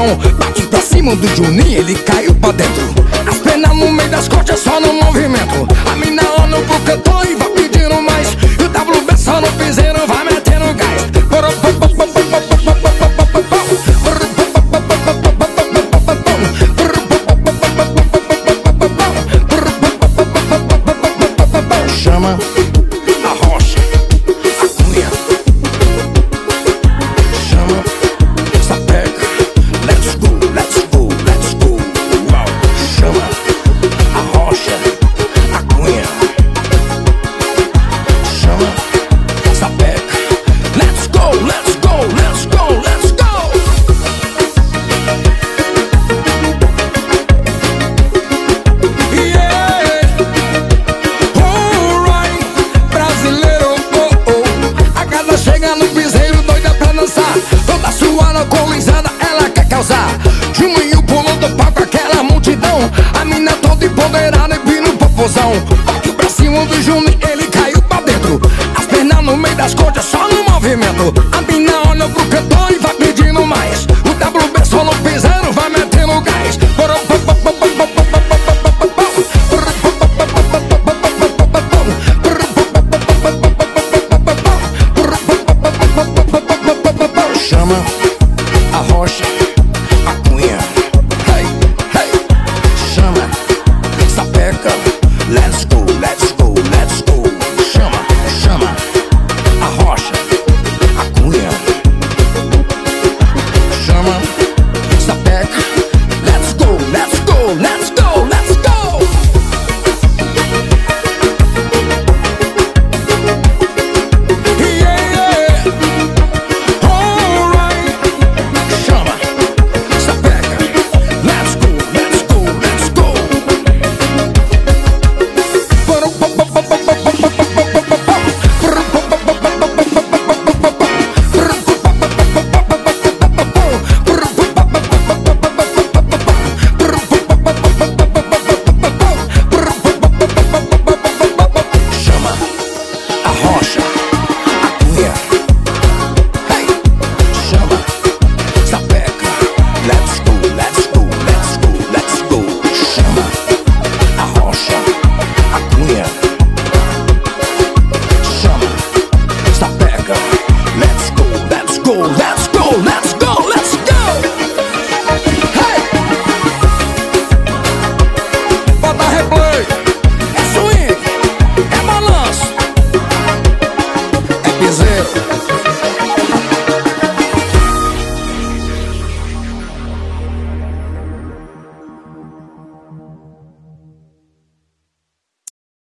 popozão. Bate pra cima do Juninho, ele caiu pra dentro. As pernas no meio das costas, só no movimento. A mina olha pro cantor e vai pedindo mais. E o WB só no piseiro, vai metendo gás. Chama a rocha, a cunha. Chama, sapeca. Let's go, let's go, let's go. Uau. Chama a rocha, a cunha. Chama, sapeca. Let's go, let's go, let's go, let's go. Chega no piseiro, doida pra dançar. Toda suada, alcoolizada, ela quer causar. Juninho pulou do palco, aquela multidão. A mina toda empoderada e pino popozão. Bate pra cima do Juninho, ele caiu pra dentro. As pernas no meio das coxas, só no movimento. A mina olha pro cantor e vai pedindo mais. O WB só no piseiro, vai metendo gás. Chama a rocha, a cunha. Hey, hey. Chama, sapeca. Let's go, let's go, let's go. Chama, chama a rocha, a cunha. Chama, sapeca. Let's go, let's go, let's go, let's go. Let's go, let's go, let's go. Hey! Bota replay. É swing, é balanço, é piseiro.